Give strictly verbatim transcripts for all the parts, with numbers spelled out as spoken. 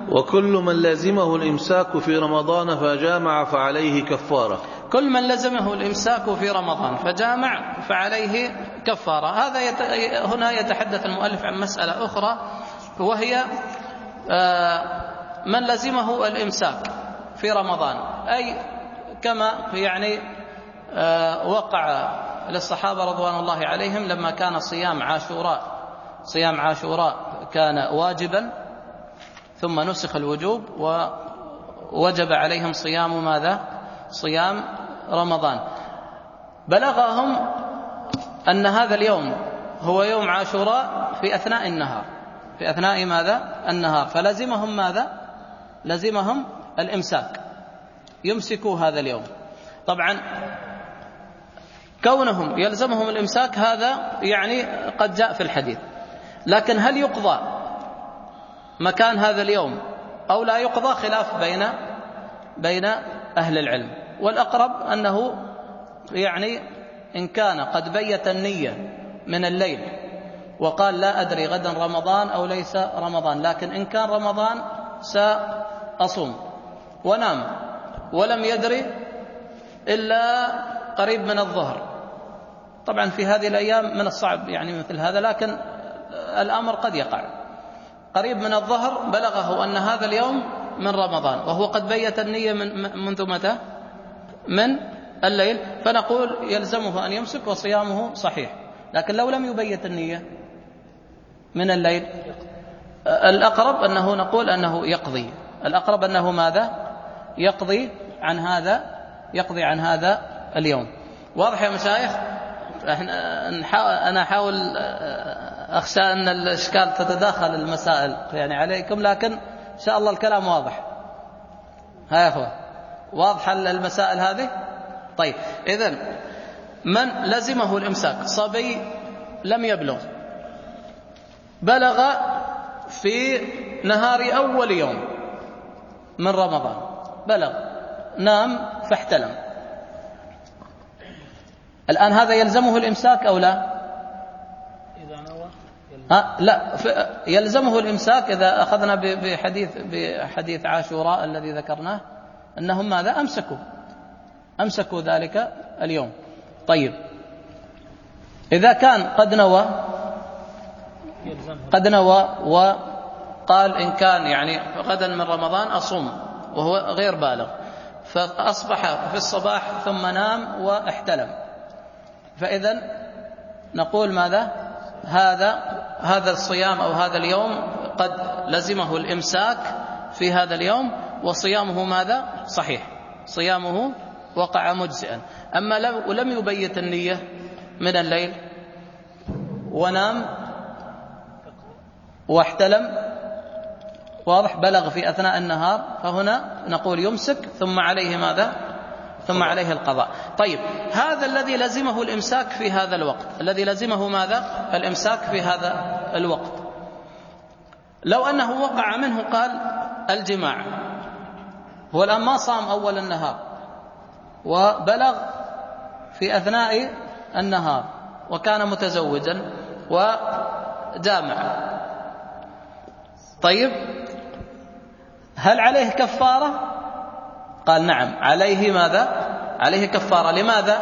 وكل من لزمه الإمساك في رمضان فجامع فعليه كفارة. كل من لزمه الإمساك في رمضان فجامع فعليه كفارة. هذا يت... هنا يتحدث المؤلف عن مسألة أخرى، وهي من لزمه الإمساك في رمضان، أي كما يعني وقع للصحابة رضوان الله عليهم لما كان صيام عاشوراء صيام عاشوراء كان واجبا ثم نسخ الوجوب ووجب عليهم صيام ماذا؟ صيام رمضان. بلغهم أن هذا اليوم هو يوم عاشوراء في أثناء النهار في أثناء ماذا؟ النهار، فلزمهم ماذا؟ لزمهم الإمساك، يمسكوا هذا اليوم. طبعا كونهم يلزمهم الإمساك هذا يعني قد جاء في الحديث، لكن هل يقضى مكان هذا اليوم أو لا يقضى خلاف بين بين أهل العلم، والأقرب أنه يعني إن كان قد بيت النية من الليل وقال لا أدري غدا رمضان أو ليس رمضان، لكن إن كان رمضان سأصوم ونام ولم يدري إلا قريب من الظهر. طبعا في هذه الأيام من الصعب يعني مثل هذا، لكن الأمر قد يقع. قريب من الظهر بلغه أن هذا اليوم من رمضان وهو قد بيت النية من منذ متى؟ من الليل، فنقول يلزمه أن يمسك وصيامه صحيح. لكن لو لم يبيت النية من الليل الأقرب أنه نقول أنه يقضي الأقرب أنه ماذا؟ يقضي عن هذا يقضي عن هذا اليوم. واضح يا مشايخ؟ أنا أحاول أخشى أن الإشكال تتداخل المسائل يعني عليكم، لكن إن شاء الله الكلام واضح. ها يا أخوة، واضحة المسائل هذه؟ طيب، إذن من لزمه الإمساك صبي لم يبلغ، بلغ في نهار أول يوم من رمضان، بلغ نام فاحتلم، الآن هذا يلزمه الإمساك أو لا؟ ها لا، يلزمه الإمساك إذا أخذنا بحديث بحديث عاشوراء الذي ذكرناه أنهم ماذا؟ أمسكوا أمسكوا ذلك اليوم. طيب، إذا كان قد نوى قد نوى وقال إن كان يعني غدا من رمضان أصوم وهو غير بالغ، فأصبح في الصباح ثم نام واحتلم، فإذن نقول ماذا؟ هذا هذا الصيام أو هذا اليوم قد لزمه الإمساك في هذا اليوم، وصيامه ماذا؟ صحيح، صيامه وقع مجزئا. أما لو لم يبيت النية من الليل ونام واحتلم، واضح، بلغ في أثناء النهار، فهنا نقول يمسك ثم عليه ماذا؟ ثم عليه القضاء. طيب، هذا الذي لزمه الإمساك في هذا الوقت، الذي لزمه ماذا؟ الإمساك في هذا الوقت، لو أنه وقع منه قال الجماع، هو الآن ما صام أول النهار وبلغ في أثناء النهار وكان متزوجا وجامع، طيب هل عليه كفارة؟ قال نعم عليه ماذا؟ عليه كفارة. لماذا؟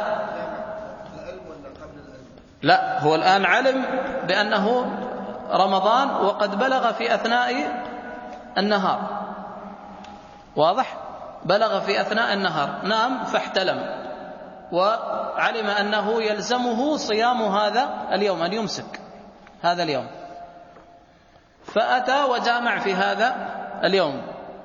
لا، هو الآن علم بأنه رمضان وقد بلغ في أثناء النهار، واضح؟ بلغ في أثناء النهار، نام فاحتلم وعلم أنه يلزمه صيام هذا اليوم، أن يمسك هذا اليوم، فأتى وجامع في هذا اليوم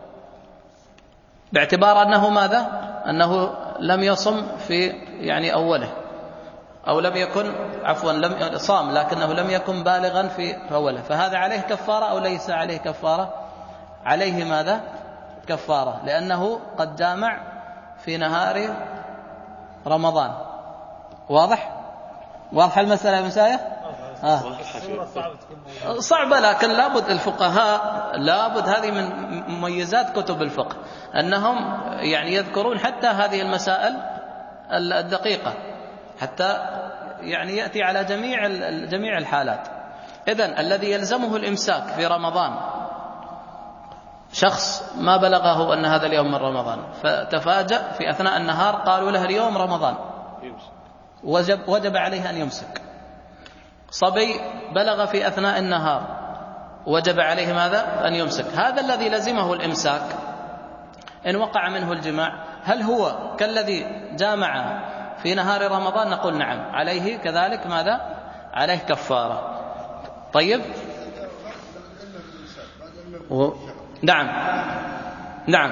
باعتبار أنه ماذا؟ أنه لم يصم في يعني أوله، أو لم يكن عفوا لم صام لكنه لم يكن بالغا في أوله، فهذا عليه كفارة أو ليس عليه كفارة؟ عليه ماذا؟ كفارة، لأنه قد جامع في نهار رمضان. واضح؟ واضح المسألة يا مسايا؟ آه. صعبة، لكن لابد الفقهاء لابد، هذه من مميزات كتب الفقه أنهم يعني يذكرون حتى هذه المسائل الدقيقة حتى يعني يأتي على جميع جميع الحالات. إذن الذي يلزمه الإمساك في رمضان شخص ما بلغه أن هذا اليوم من رمضان، فتفاجأ في أثناء النهار قالوا له اليوم رمضان، وجب, وجب عليه أن يمسك. صبي بلغ في أثناء النهار، وجب عليه ماذا؟ أن يمسك. هذا الذي لزمه الإمساك إن وقع منه الجماع، هل هو كالذي جامع في نهار رمضان؟ نقول نعم، عليه كذلك ماذا؟ عليه كفارة. طيب، و... نعم نعم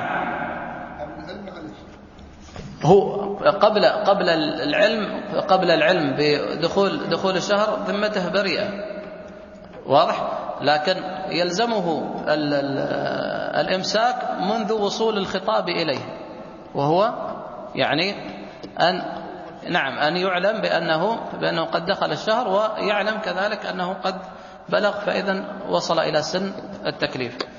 هو قبل قبل العلم قبل العلم بدخول دخول الشهر ذمته بريئة، واضح، لكن يلزمه ال ال الإمساك منذ وصول الخطاب إليه، وهو يعني أن نعم أن يعلم بأنه بأنه قد دخل الشهر، ويعلم كذلك أنه قد بلغ، فإذا وصل إلى سن التكليف.